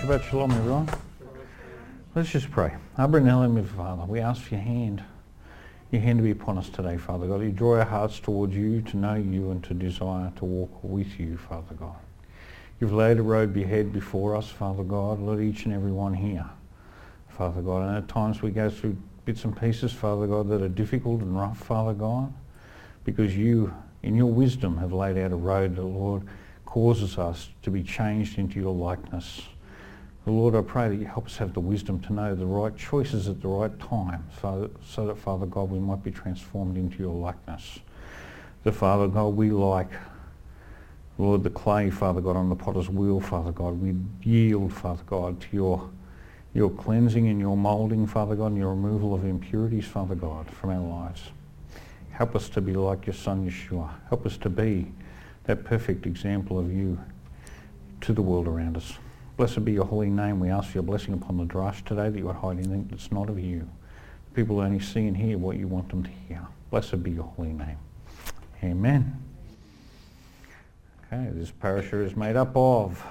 Shabbat Shalom, everyone. Let's just pray. Abba and Heavenly Father, we ask for your hand to be upon us today, Father God. You draw our hearts towards you, to know you and to desire to walk with you, Father God. You've laid a road ahead before us, Father God. Let each and every one here, Father God. And at times we go through bits and pieces, Father God, that are difficult and rough, Father God, because you, in your wisdom, have laid out a road that, Lord, causes us to be changed into your likeness. Lord, I pray that you help us have the wisdom to know the right choices at the right time, so that, Father God, we might be transformed into your likeness. The Father God, we like, Lord, the clay, Father God, on the potter's wheel, Father God. We yield, Father God, to your cleansing and your moulding, Father God, and your removal of impurities, Father God, from our lives. Help us to be like your Son, Yeshua. Help us to be that perfect example of you to the world around us. Blessed be your holy name. We ask for your blessing upon the drash today, that you would hide anything that's not of you. People only see and hear what you want them to hear. Blessed be your holy name. Amen. Okay, this parasha is made up of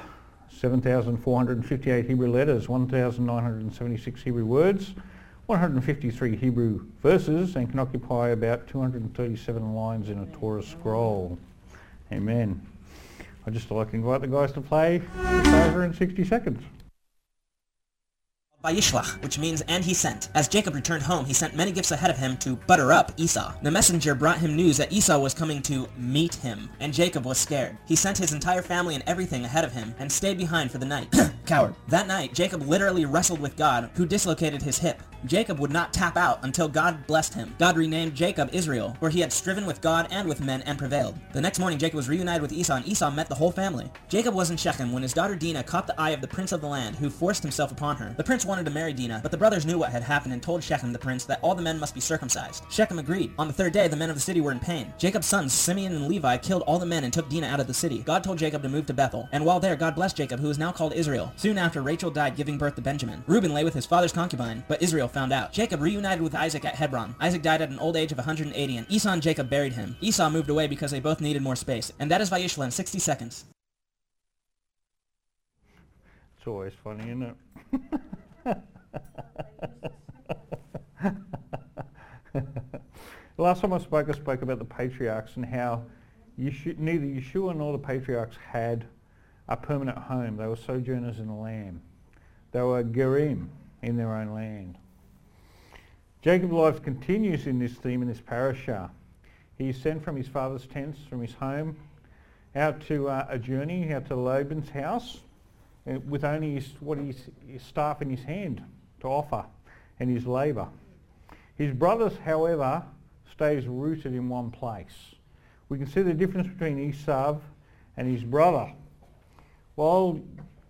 7,458 Hebrew letters, 1,976 Hebrew words, 153 Hebrew verses, and can occupy about 237 lines in a Torah scroll. Amen. I'd just like to invite the guys to play over in 60 seconds. Vayishlach, which means and he sent. As Jacob returned home, he sent many gifts ahead of him to butter up Esau. The messenger brought him news that Esau was coming to meet him, and Jacob was scared. He sent his entire family and everything ahead of him, and stayed behind for the night. Coward. That night, Jacob literally wrestled with God, who dislocated his hip. Jacob would not tap out until God blessed him. God renamed Jacob Israel, where he had striven with God and with men and prevailed. The next morning, Jacob was reunited with Esau, and Esau met the whole family. Jacob was in Shechem when his daughter Dinah caught the eye of the prince of the land, who forced himself upon her. The prince wanted to marry Dinah, but the brothers knew what had happened and told Shechem the prince that all the men must be circumcised. Shechem agreed. On the third day, the men of the city were in pain. Jacob's sons, Simeon and Levi, killed all the men and took Dinah out of the city. God told Jacob to move to Bethel, and while there, God blessed Jacob, who is now called Israel. Soon after, Rachel died, giving birth to Benjamin. Reuben lay with his father's concubine, but Israel found out. Jacob reunited with Isaac at Hebron. Isaac died at an old age of 180, and Esau and Jacob buried him. Esau moved away because they both needed more space. And that is Vayishla in 60 seconds. It's always funny, isn't it? Last time I spoke about the patriarchs and how neither Yeshua nor the patriarchs had a permanent home. They were sojourners in the land. They were gerim in their own land. Jacob's life continues in this theme in this parasha. He is sent from his father's tents, from his home, out to a journey, out to Laban's house, with only his staff in his hand to offer and his labour. His brothers, however, stays rooted in one place. We can see the difference between Esau and his brother. While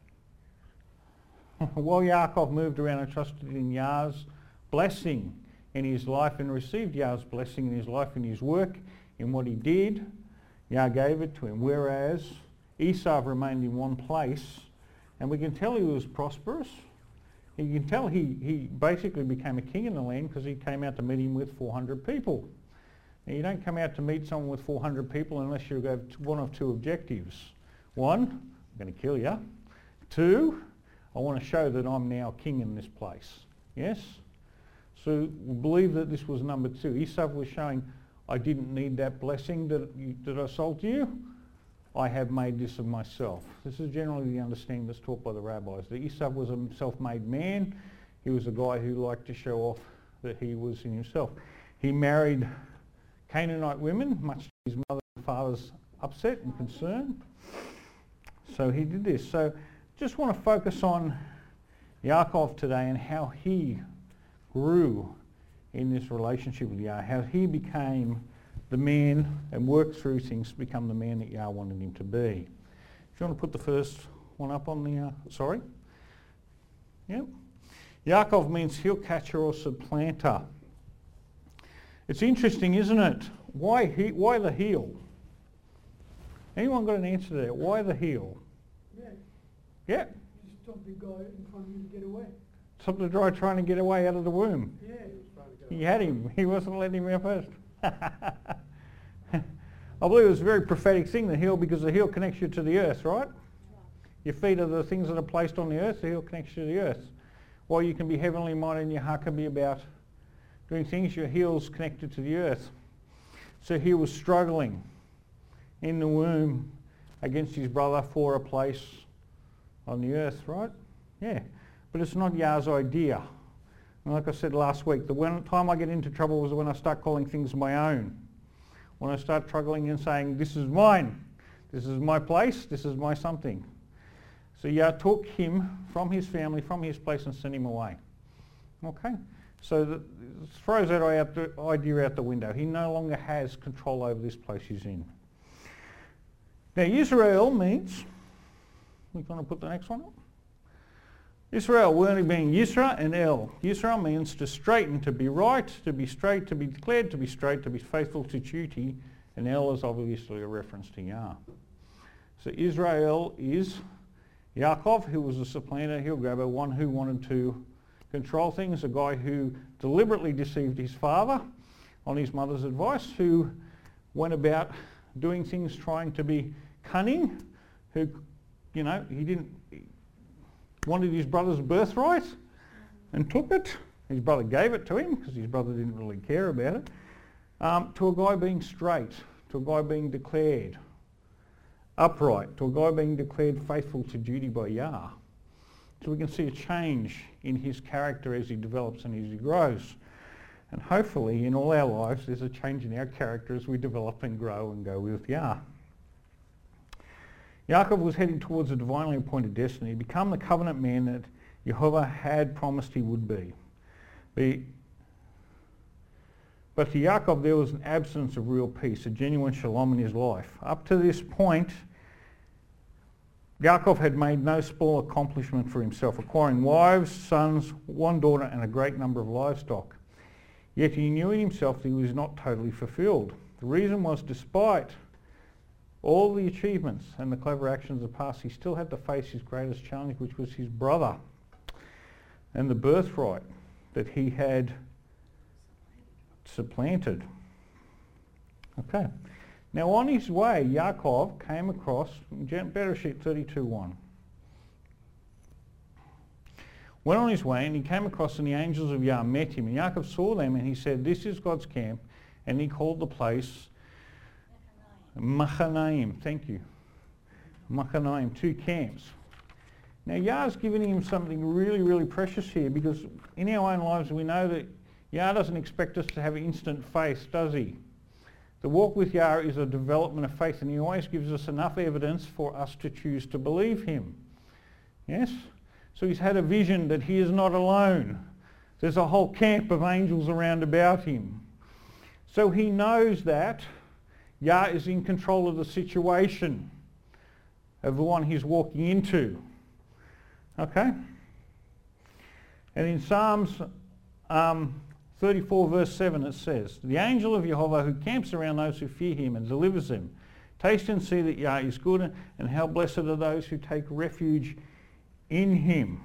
Yaakov moved around and trusted in Yah's blessing in his life and received Yah's blessing in his life and his work, in what he did, Yah gave it to him. Whereas Esau remained in one place, and we can tell he was prosperous. You can tell he basically became a king in the land because he came out to meet him with 400 people. Now, you don't come out to meet someone with 400 people unless you have one of two objectives. One, I'm going to kill you. Two, I want to show that I'm now king in this place. Yes? So we believe that this was number two. Esau was showing, I didn't need that blessing that I sold to you. I have made this of myself. This is generally the understanding that's taught by the rabbis. That Esau was a self-made man. He was a guy who liked to show off that he was in himself. He married Canaanite women, much to his mother and father's upset and concern. So he did this. So just want to focus on Yaakov today and how he grew in this relationship with Yah, how he became the man and worked through things to become the man that Yah wanted him to be. If you want to put the first one up on the, sorry. Yep. Yaakov means heel catcher or supplanter. It's interesting, isn't it? Why the heel? Anyone got an answer to that? Why the heel? Yeah. Yeah. You stop the guy in front of you to get away. Stop the guy trying to get away out of the womb. Yeah. He had him. He wasn't letting him out first. I believe it was a very prophetic thing, the heel, because the heel connects you to the earth, right? Your feet are the things that are placed on the earth, the heel connects you to the earth. While you can be heavenly minded and your heart can be about doing things, your heel's connected to the earth. So he was struggling in the womb against his brother for a place on the earth, right? Yeah. But it's not Yah's idea. And like I said last week, the time I get into trouble was when I start calling things my own. When I start struggling and saying, this is mine, this is my place, this is my something. So Yah took him from his family, from his place, and sent him away. Okay? So that throws that idea out the window. He no longer has control over this place he's in. Now Israel means, we're going to put the next one up. Israel, word being Yisra and El. Yisra means to straighten, to be right, to be straight, to be declared, to be straight, to be faithful to duty. And El is obviously a reference to Yah. So Israel is Yaakov, who was a supplanter, heel grabber, one who wanted to control things, a guy who deliberately deceived his father on his mother's advice, who went about doing things trying to be cunning, who, he wanted his brother's birthright and took it. His brother gave it to him because his brother didn't really care about it. To a guy being straight, to a guy being declared upright, to a guy being declared faithful to duty by Yah. So we can see a change in his character as he develops and as he grows. And hopefully in all our lives there's a change in our character as we develop and grow and go with Yah. Yaakov was heading towards a divinely appointed destiny, become the covenant man that Jehovah had promised he would be. But to Yaakov there was an absence of real peace, a genuine shalom in his life. Up to this point, Yaakov had made no small accomplishment for himself, acquiring wives, sons, one daughter and a great number of livestock. Yet he knew in himself that he was not totally fulfilled. The reason was, despite all the achievements and the clever actions of the past, he still had to face his greatest challenge, which was his brother and the birthright that he had supplanted. Okay. Now on his way, Yaakov came across Bereshit 32:1. Went on his way and he came across and the angels of Yah met him. And Yaakov saw them and he said, this is God's camp. And he called the place Machanaim. Thank you. Machanaim, 2 camps. Now Yah's given him something really, really precious here, because in our own lives we know that Yah doesn't expect us to have instant faith, does he? The walk with Yah is a development of faith, and he always gives us enough evidence for us to choose to believe him. Yes? So he's had a vision that he is not alone. There's a whole camp of angels around about him. So he knows that Yah is in control of the situation, of the one he's walking into. Okay? And in Psalms 34 verse 7 it says, the angel of Jehovah who camps around those who fear him and delivers them. Taste and see that Yah is good, and how blessed are those who take refuge in him.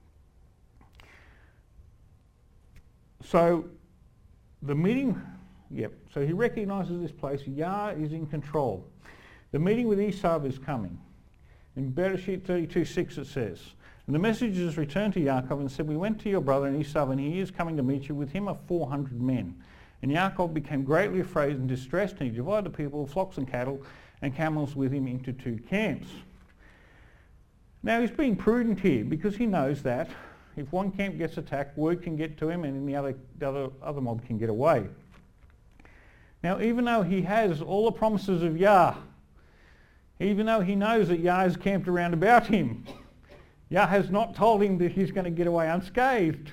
So the meeting, so he recognises this place. Yah is in control. The meeting with Esau is coming. In Bereshit 32:6 it says, and the messengers returned to Yaakov and said, we went to your brother and Esau, and he is coming to meet you. With him are 400 men. And Yaakov became greatly afraid and distressed, and he divided the people, flocks and cattle and camels with him into 2 camps. Now he's being prudent here, because he knows that if one camp gets attacked, word can get to him and the other mob can get away. Now even though he has all the promises of Yah, even though he knows that Yah is camped around about him, Yah has not told him that he's going to get away unscathed.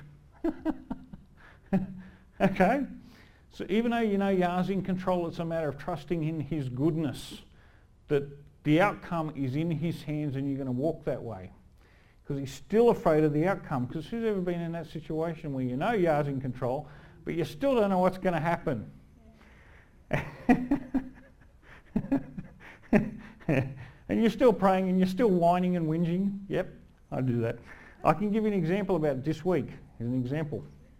Okay? So even though you know Yah's in control, it's a matter of trusting in his goodness, that the outcome is in his hands and you're going to walk that way. Because he's still afraid of the outcome. Because who's ever been in that situation where you know Yah's in control, but you still don't know what's going to happen? And you're still praying and you're still whining and whinging. Yep, I do that. I can give you an example about this week. Here's an example.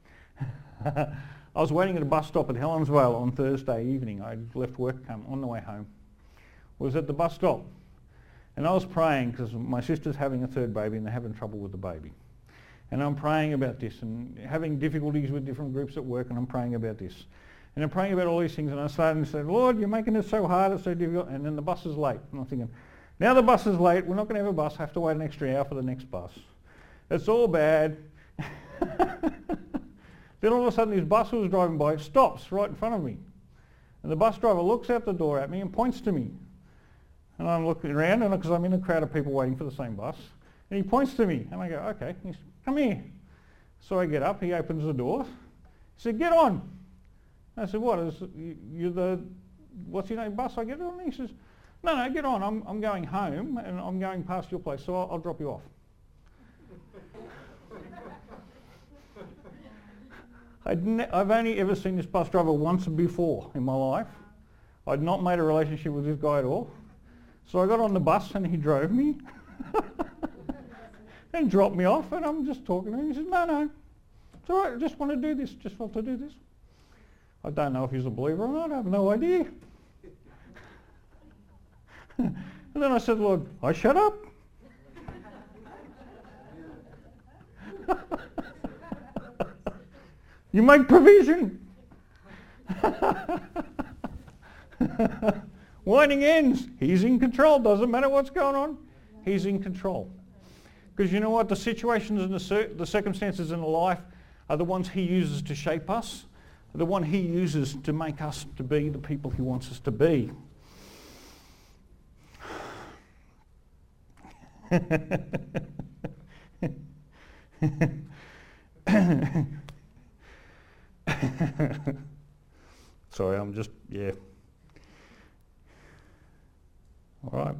I was waiting at a bus stop at Helensvale on Thursday evening. I left work on the way home. Was at the bus stop. And I was praying because my sister's having a third baby and they're having trouble with the baby. And I'm praying about this and having difficulties with different groups at work, and I'm praying about this. And I'm praying about all these things, and I started to say, Lord, you're making it so hard, it's so difficult. And then the bus is late. And I'm thinking, now the bus is late, we're not going to have a bus, I have to wait an extra hour for the next bus. It's all bad. Then all of a sudden this bus was driving by, it stops right in front of me. And the bus driver looks out the door at me and points to me. And I'm looking around, and because I'm in a crowd of people waiting for the same bus. And he points to me, and I go, okay. He says, come here. So I get up, he opens the door. He said, get on. I said, what? You're the, what's your name, bus? I get on? He says, no, get on. I'm going home, and I'm going past your place, so I'll drop you off. I've only ever seen this bus driver once before in my life. I'd not made a relationship with this guy at all. So I got on the bus and he drove me and dropped me off, and I'm just talking to him. He said, no, it's all right, I just want to do this, just want to do this. I don't know if he's a believer or not, I have no idea. And then I said, Lord, I shut up. You make provision. Winding ends. He's in control. Doesn't matter what's going on. He's in control. Because you know what? The situations and the circumstances in life are the ones he uses to shape us. Are the one he uses to make us to be the people he wants us to be. Sorry, I'm just, yeah. All right.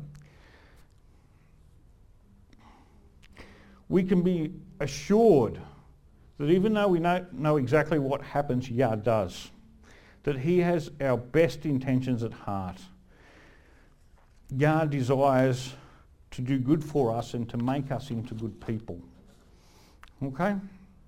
We can be assured that even though we know exactly what happens, Yah does, that he has our best intentions at heart. Yah desires to do good for us and to make us into good people. Okay?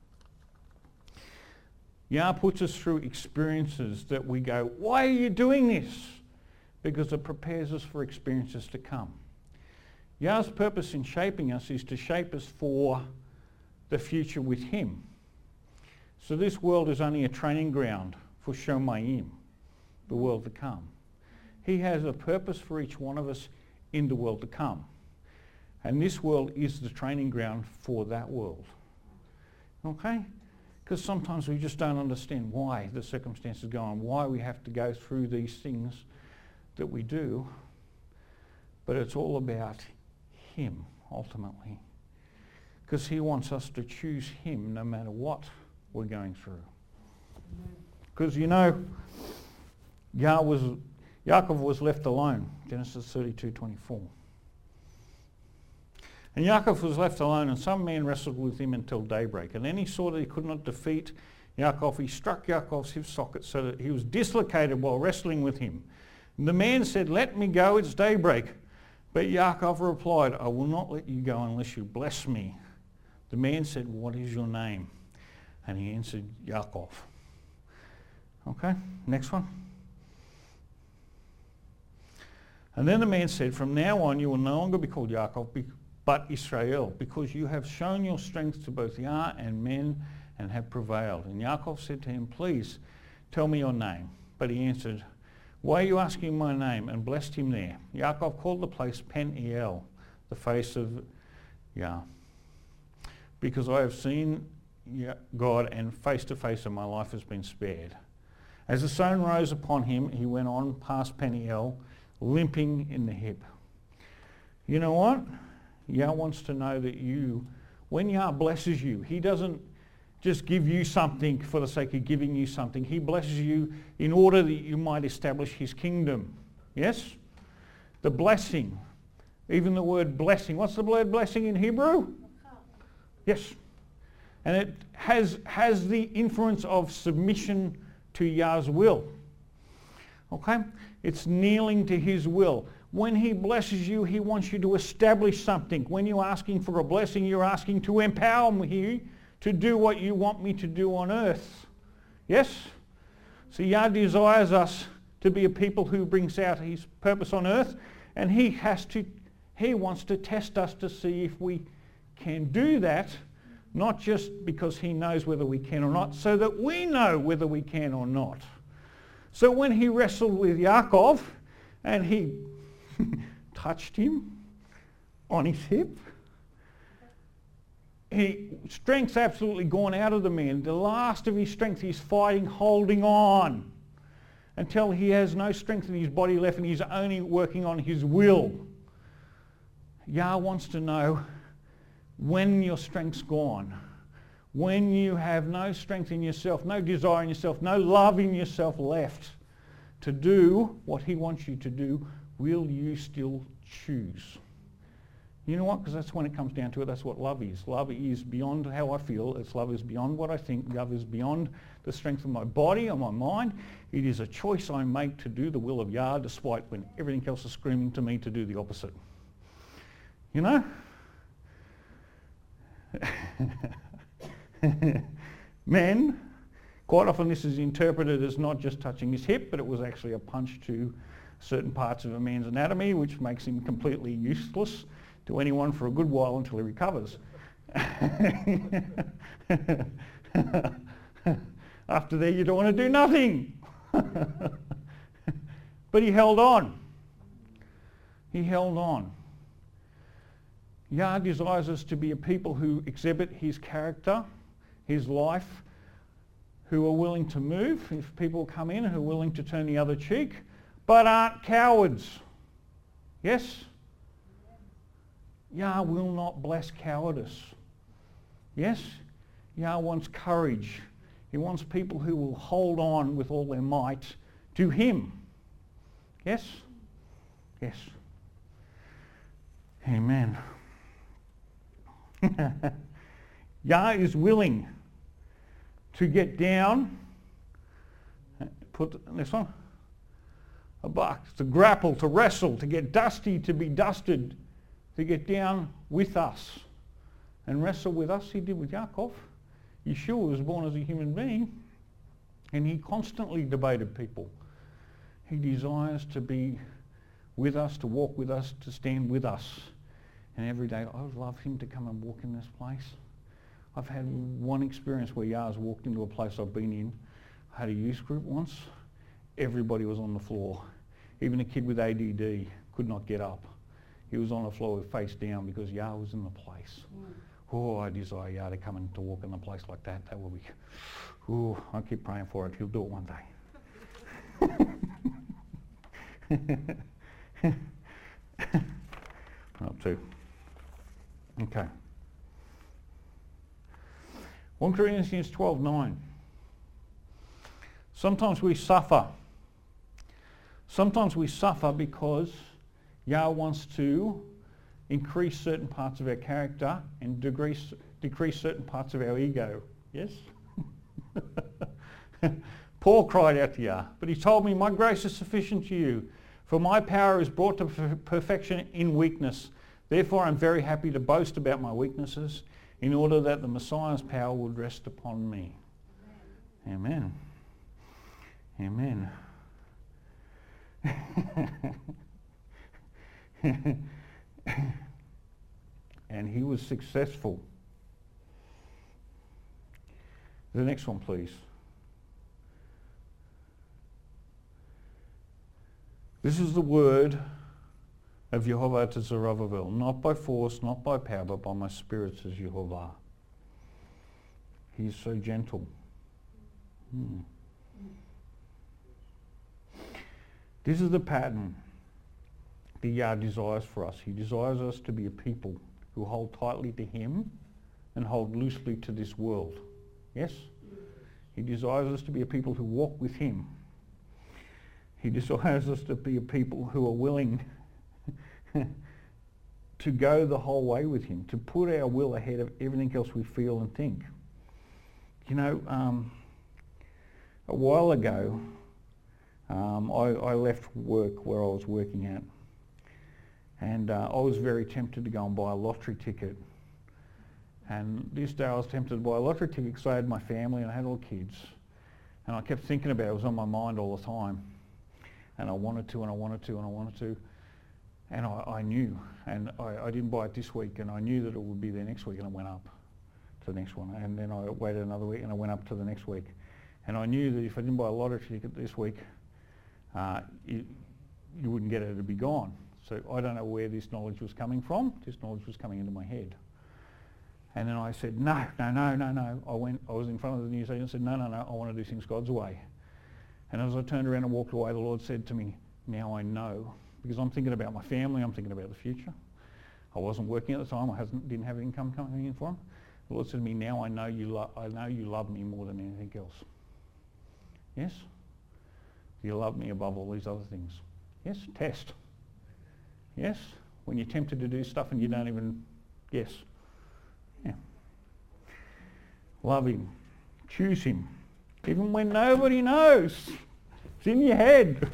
Yah puts us through experiences that we go, why are you doing this? Because it prepares us for experiences to come. Yah's purpose in shaping us is to shape us for the future with him. So this world is only a training ground for Shomayim, the world to come. He has a purpose for each one of us in the world to come. And this world is the training ground for that world. Okay? Because sometimes we just don't understand why the circumstances go on, why we have to go through these things that we do. But it's all about him, ultimately. Because he wants us to choose him no matter what we're going through. Because you know, Yaakov was left alone, Genesis 32:24. And Yaakov was left alone, and some man wrestled with him until daybreak. And then he saw that he could not defeat Yaakov. He struck Yaakov's hip socket so that he was dislocated while wrestling with him. And the man said, let me go, it's daybreak. But Yaakov replied, I will not let you go unless you bless me. The man said, what is your name? And he answered, Yaakov. Okay, next one. And then the man said, from now on you will no longer be called Yaakov, but Israel, because you have shown your strength to both Yah and men and have prevailed. And Yaakov said to him, please tell me your name. But he answered, why are you asking my name? And blessed him there. Yaakov called the place Peniel, the face of Yah. Because I have seen God, and face to face and my life has been spared. As the sun rose upon him, he went on past Peniel, limping in the hip. You know what? Yah wants to know that when Yah blesses you, he doesn't just give you something for the sake of giving you something. He blesses you in order that you might establish his kingdom. Yes? The blessing. Even the word blessing. What's the word blessing in Hebrew? Yes. And it has the influence of submission to Yah's will. Okay? It's kneeling to his will. When he blesses you, he wants you to establish something. When you're asking for a blessing, you're asking to empower me to do what you want me to do on earth. Yes? So Yah desires us to be a people who brings out his purpose on earth, and he has He wants to test us to see if we can do that, not just because he knows whether we can or not, so that we know whether we can or not. So when he wrestled with Yaakov and he touched him on his hip, strength's absolutely gone out of the man. The last of his strength, he's fighting, holding on until he has no strength in his body left and he's only working on his will. Yah wants to know when your strength's gone, when you have no strength in yourself, no desire in yourself, no love in yourself left to do what he wants you to do, will you still choose? You know what? Because that's when it comes down to it. That's what love is. Love is beyond how I feel. Love is beyond what I think. Love is beyond the strength of my body or my mind. It is a choice I make to do the will of Yah despite when everything else is screaming to me to do the opposite. You know? Men, quite often this is interpreted as not just touching his hip, but it was actually a punch to certain parts of a man's anatomy, which makes him completely useless to anyone for a good while until he recovers. After that, you don't want to do nothing. But he held on. He held on. Yah desires us to be a people who exhibit his character, his life, who are willing to move if people come in, who are willing to turn the other cheek, but aren't cowards. Yes? Yah will not bless cowardice. Yes? Yah wants courage. He wants people who will hold on with all their might to him. Yes? Yes. Amen. Yah is willing to get down, put this on, a buck, to grapple, to wrestle, to get dusty, to be dusted, to get down with us and wrestle with us. He did with Yaakov. Yeshua was born as a human being and he constantly debated people. He desires to be with us, to walk with us, to stand with us. And every day, I would love him to come and walk in this place. I've had one experience where Yah's walked into a place I've been in. I had a youth group once. Everybody was on the floor. Even a kid with ADD could not get up. He was on the floor face down because Yah was in the place. Oh, I desire Yah to come and to walk in a place like that. That will be, oh, I keep praying for it. He'll do it one day. Up to. Okay. 1 Corinthians 12:9. Sometimes we suffer. Sometimes we suffer because Yah wants to increase certain parts of our character and decrease certain parts of our ego. Yes? Paul cried out to Yah, but he told me, my grace is sufficient to you, for my power is brought to perfection in weakness. Therefore I'm very happy to boast about my weaknesses in order that the Messiah's power would rest upon me. Amen. Amen. And he was successful. The next one, please. This is the word of Jehovah to Zerubbabel, not by force, not by power, but by my spirit, says Jehovah. He is so gentle. This is the pattern that Yah desires for us. He desires us to be a people who hold tightly to him and hold loosely to this world. Yes? He desires us to be a people who walk with him. He desires us to be a people who are willing to go the whole way with him, to put our will ahead of everything else we feel and think. You know, a while ago, I left work where I was working at, and I was very tempted to go and buy a lottery ticket. And this day I was tempted to buy a lottery ticket because I had my family and I had all kids. And I kept thinking about it. It was on my mind all the time. And I wanted to, and I wanted to, and I wanted to. And I knew, and I didn't buy it this week, and I knew that it would be there next week, and I went up to the next one. And then I waited another week, and I went up to the next week. And I knew that if I didn't buy a lottery ticket this week, you wouldn't get it, it'd be gone. So I don't know where this knowledge was coming from. This knowledge was coming into my head. And then I said, no. I was in front of the news agent and said, no, I want to do things God's way. And as I turned around and walked away, the Lord said to me, now I know. Because I'm thinking about my family, I'm thinking about the future. I wasn't working at the time, didn't have income coming in for him. The Lord said to me, now I know you love me more than anything else. Yes? You love me above all these other things. Yes? Test. Yes? When you're tempted to do stuff and you don't even, yes. Yeah. Love him. Choose him. Even when nobody knows. It's in your head.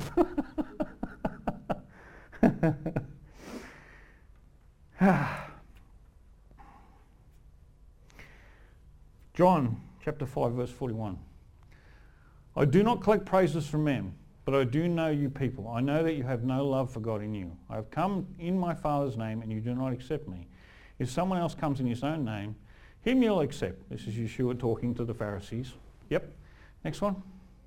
John chapter 5 verse 41. I do not collect praises from men, but I do know you people. I know that you have no love for God in you. I have come in my Father's name and you do not accept me. If someone else comes in his own name, him you'll accept. This is Yeshua talking to the Pharisees. Yep. Next one.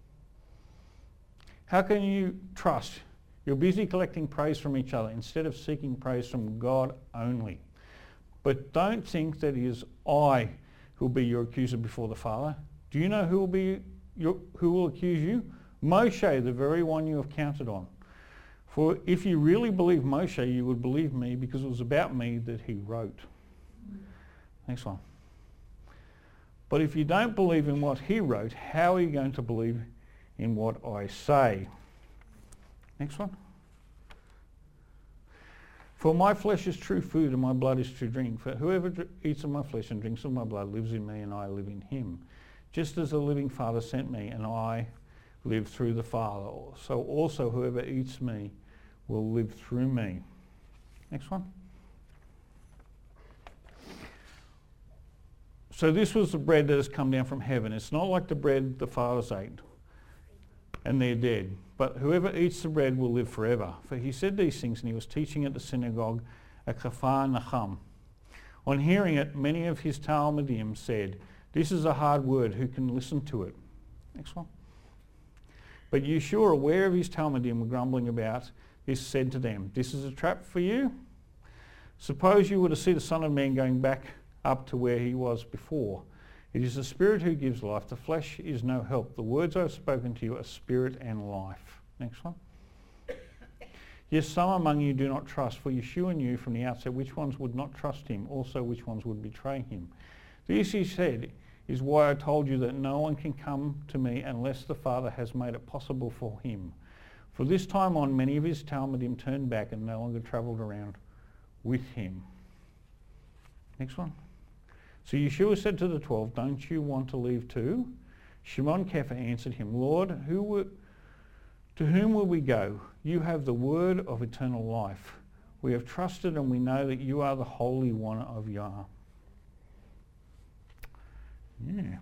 How can you trust? You're busy collecting praise from each other instead of seeking praise from God only. But don't think that it is I who will be your accuser before the Father. Do you know who will accuse you? Moshe, the very one you have counted on. For if you really believe Moshe, you would believe me because it was about me that he wrote. Next one. But if you don't believe in what he wrote, how are you going to believe in what I say? Next one. For my flesh is true food and my blood is true drink. For whoever eats of my flesh and drinks of my blood lives in me and I live in him. Just as the living Father sent me and I live through the Father, so also whoever eats me will live through me. Next one. So this was the bread that has come down from heaven. It's not like the bread the fathers ate and they're dead. But whoever eats the bread will live forever. For he said these things and he was teaching at the synagogue at Capernaum. On hearing it, many of his Talmudim said, this is a hard word, who can listen to it? Next one. But Yeshua, aware of his Talmudim were grumbling about this, said to them, this is a trap for you? Suppose you were to see the Son of Man going back up to where he was before. It is the Spirit who gives life. The flesh is no help. The words I have spoken to you are spirit and life. Next one. Yes, some among you do not trust, for Yeshua knew from the outset which ones would not trust him, also which ones would betray him. This, he said, is why I told you that no one can come to me unless the Father has made it possible for him. For this time on, many of his Talmudim turned back and no longer travelled around with him. Next one. So Yeshua said to the 12, don't you want to leave too? Shimon Kepha answered him, Lord, to whom will we go? You have the word of eternal life. We have trusted and we know that you are the Holy One of Yah. Yeah.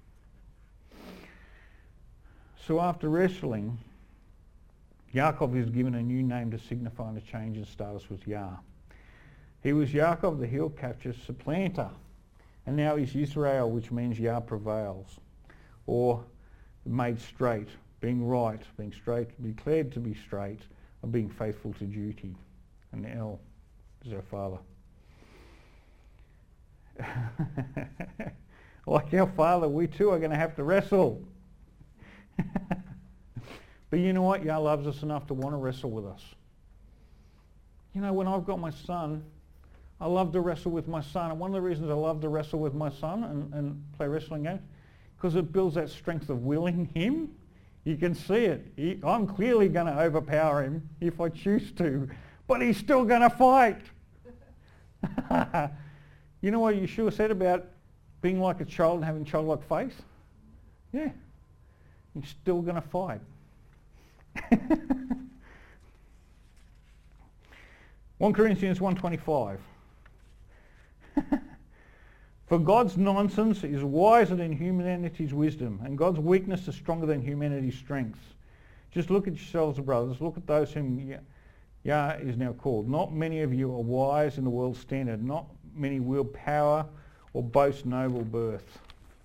So after wrestling, Yaakov is given a new name to signify the change in status with Yah. He was Yaakov, the heel catcher, supplanter. And now he's Israel, which means Yah prevails. Or made straight, being right, being straight, declared to be straight, or being faithful to duty. And El is our Father. Like our Father, we too are going to have to wrestle. But you know what? Yah loves us enough to want to wrestle with us. You know, when I've got my son, I love to wrestle with my son. And one of the reasons I love to wrestle with my son and play wrestling games, because it builds that strength of will in him. You can see it. I'm clearly going to overpower him if I choose to, but he's still going to fight. You know what Yeshua said about being like a child and having childlike faith? Yeah. He's still going to fight. 1 Corinthians 1:25. For God's nonsense is wiser than humanity's wisdom, and God's weakness is stronger than humanity's strength. Just look at yourselves, brothers. Look at those whom Yah is now called. Not many of you are wise in the world's standard. Not many wield power or boast noble birth.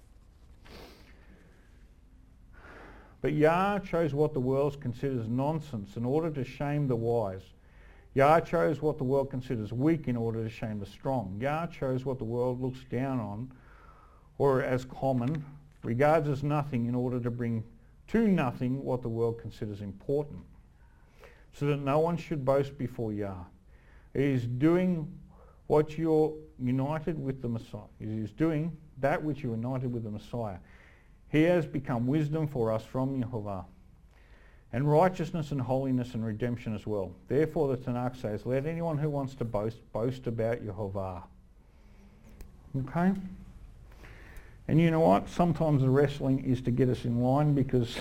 But Yah chose what the world considers nonsense in order to shame the wise. Yah chose what the world considers weak in order to shame the strong. Yah chose what the world looks down on or as common, regards as nothing in order to bring to nothing what the world considers important, so that no one should boast before Yah. It is doing what you're united with the Messiah. It is doing that which you're united with the Messiah. He has become wisdom for us from Yehovah, and righteousness and holiness and redemption as well. Therefore the Tanakh says, let anyone who wants to boast about Yehovah. Okay? And you know what? Sometimes the wrestling is to get us in line, because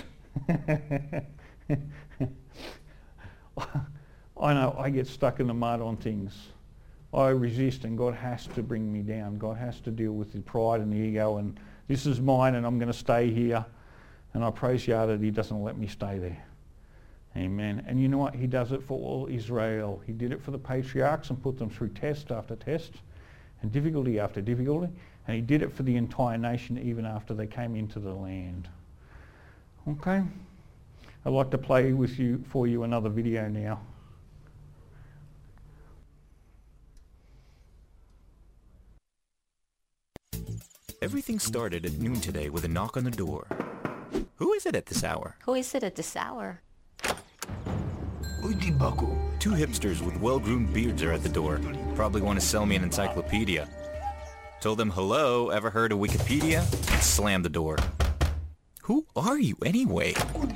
I know I get stuck in the mud on things. I resist, and God has to bring me down. God has to deal with the pride and the ego, and this is mine and I'm going to stay here. And I praise Yah that he doesn't let me stay there. Amen. And you know what? He does it for all Israel. He did it for the patriarchs and put them through test after test and difficulty after difficulty. And he did it for the entire nation even after they came into the land. Okay? I'd like to play for you another video now. Everything started at noon today with a knock on the door. Who is it at this hour? Who is it at this hour? Two hipsters with well-groomed beards are at the door. Probably want to sell me an encyclopedia. Told them, hello, ever heard of Wikipedia? And slammed the door. Who are you anyway?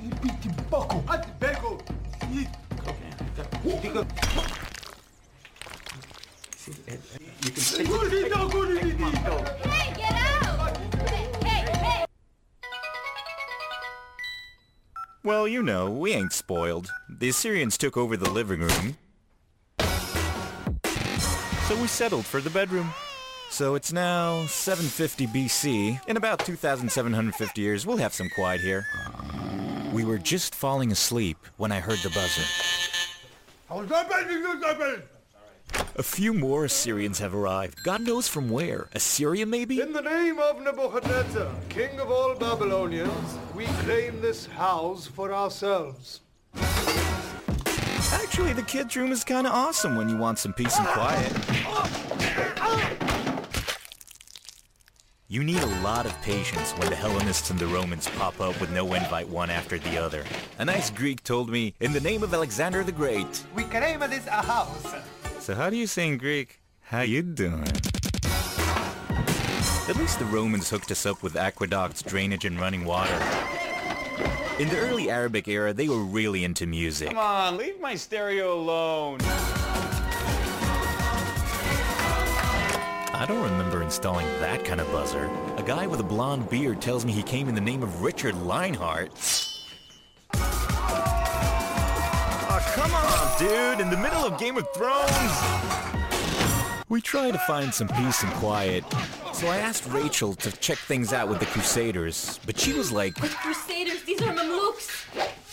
Hey, get out! Hey! Well, you know, we ain't spoiled. The Assyrians took over the living room. So we settled for the bedroom. So it's now 750 BC. In about 2,750 years, we'll have some quiet here. We were just falling asleep when I heard the buzzer. A few more Assyrians have arrived. God knows from where. Assyria, maybe? In the name of Nebuchadnezzar, king of all Babylonians, we claim this house for ourselves. Actually, the kids' room is kind of awesome when you want some peace and quiet. You need a lot of patience when the Hellenists and the Romans pop up with no invite one after the other. A nice Greek told me, in the name of Alexander the Great. We claim this a house. So how do you say in Greek, how you doing? At least the Romans hooked us up with aqueducts, drainage, and running water. In the early Arabic era, they were really into music. Come on, leave my stereo alone. I don't remember installing that kind of buzzer. A guy with a blonde beard tells me he came in the name of Richard Lionheart. Come on, dude, in the middle of Game of Thrones! We try to find some peace and quiet, so I asked Rachel to check things out with the Crusaders, but she was like, With Crusaders, these are Mamluks!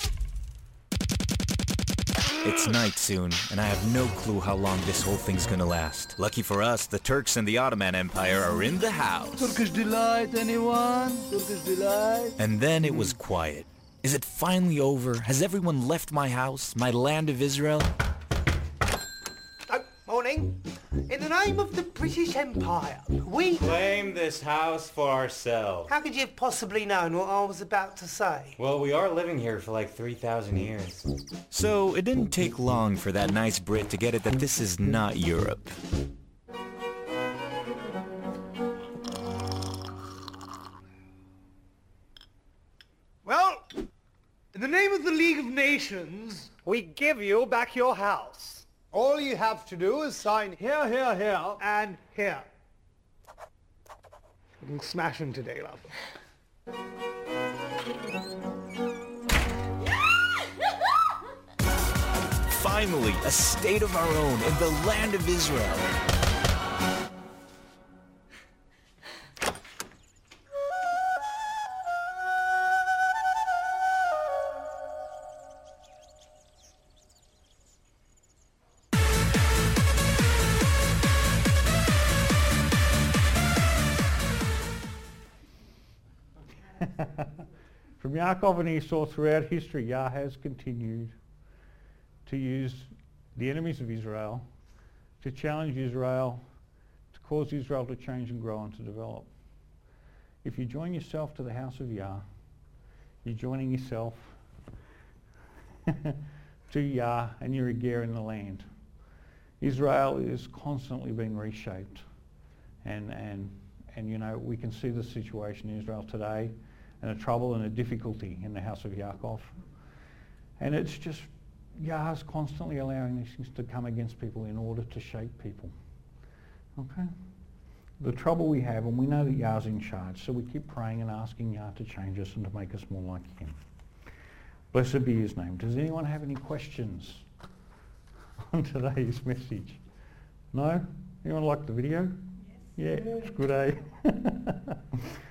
it's night soon, and I have no clue how long this whole thing's gonna last. Lucky for us, the Turks and the Ottoman Empire are in the house. Turkish Delight, anyone? Turkish Delight? And then it was quiet. Is it finally over? Has everyone left my house, my land of Israel? Oh, morning. In the name of the British Empire, we... Claim this house for ourselves. How could you have possibly known what I was about to say? Well, we are living here for like 3,000 years. So it didn't take long for that nice Brit to get it that this is not Europe. Well, in the name of the League of Nations, we give you back your house. All you have to do is sign here, here, here, and here. We can smash him today, love. Finally, a state of our own in the land of Israel. From Yaakov and Esau throughout history, Yah has continued to use the enemies of Israel to challenge Israel, to cause Israel to change and grow and to develop. If you join yourself to the house of Yah, you're joining yourself to Yah, and you're a ger in the land. Israel is constantly being reshaped, and you know, we can see the situation in Israel today, and the trouble and the difficulty in the house of Yaakov. And it's just Yah's constantly allowing these things to come against people in order to shape people. Okay? The trouble we have, and we know that Yah's in charge, so we keep praying and asking Yah to change us and to make us more like him. Blessed be his name. Does anyone have any questions on today's message? No? Anyone like the video? Yes. Yeah, it's good, eh?